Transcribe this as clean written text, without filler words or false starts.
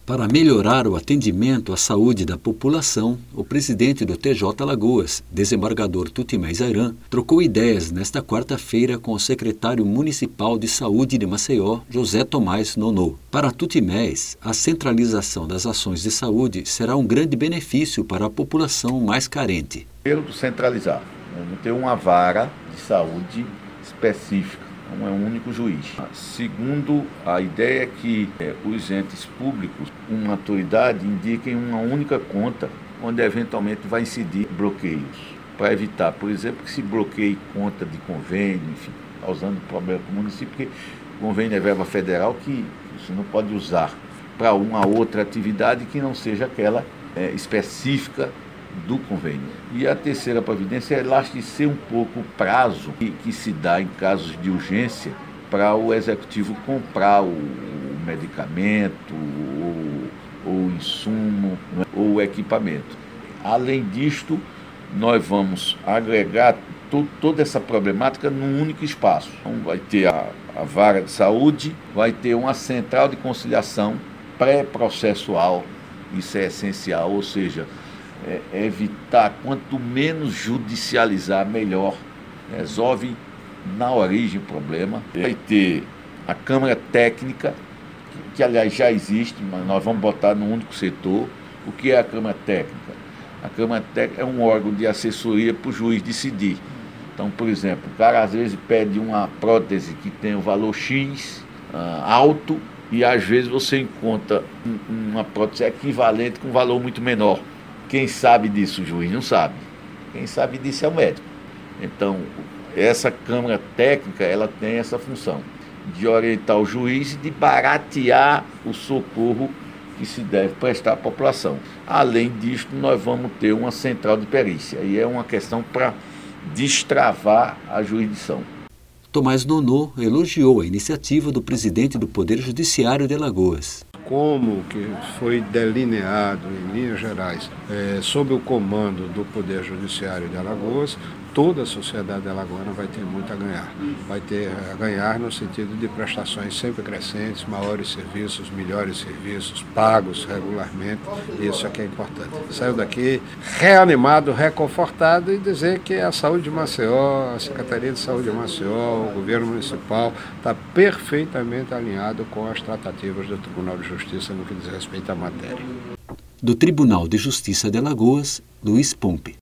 Para melhorar o atendimento à saúde da população, o presidente do TJ Alagoas, desembargador Tutimés Ayran, trocou ideias nesta quarta-feira com o secretário municipal de saúde de Maceió, José Tomás Nonô. Para Tutimés, a centralização das ações de saúde será um grande benefício para a população mais carente. Primeiro, centralizar, vamos ter uma vara de saúde específica. Não é um único juiz. Segundo, a ideia é que os entes públicos, uma autoridade, indiquem uma única conta onde eventualmente vai incidir bloqueios, para evitar, por exemplo, que se bloqueie conta de convênio, enfim, causando problema para o município, porque o convênio é verba federal que você não pode usar para uma outra atividade que não seja aquela específica do convênio. E a terceira providência é elastecer um pouco o prazo que se dá em casos de urgência para o executivo comprar o medicamento, ou o insumo, ou o equipamento. Além disto, nós vamos agregar toda essa problemática num único espaço. Então, vai ter a vara de saúde, vai ter uma central de conciliação pré-processual, isso é essencial, ou seja, evitar, quanto menos judicializar, melhor. Resolve na origem o problema. Vai ter a Câmara Técnica, que aliás já existe, mas nós vamos botar num único setor. O que é a Câmara Técnica? A Câmara Técnica é um órgão de assessoria para o juiz decidir. Então, por exemplo, o cara às vezes pede uma prótese que tem o valor X alto, e às vezes você encontra uma prótese equivalente com um valor muito menor. Quem sabe disso? O juiz não sabe. Quem sabe disso é o médico. Então, essa Câmara Técnica, ela tem essa função de orientar o juiz e de baratear o socorro que se deve prestar à população. Além disso, nós vamos ter uma central de perícia. E é uma questão para destravar a jurisdição. Tomás Nonô elogiou a iniciativa do presidente do Poder Judiciário de Alagoas. Como que foi delineado, em linhas gerais, sob o comando do Poder Judiciário de Alagoas, toda a sociedade alagoana vai ter muito a ganhar. Vai ter a ganhar no sentido de prestações sempre crescentes, maiores serviços, melhores serviços, pagos regularmente. Isso é que é importante. Saiu daqui reanimado, reconfortado e dizer que a saúde de Maceió, a Secretaria de Saúde de Maceió, o governo municipal está perfeitamente alinhado com as tratativas do Tribunal de Justiça no que diz respeito à matéria. Do Tribunal de Justiça de Alagoas, Luiz Pompe.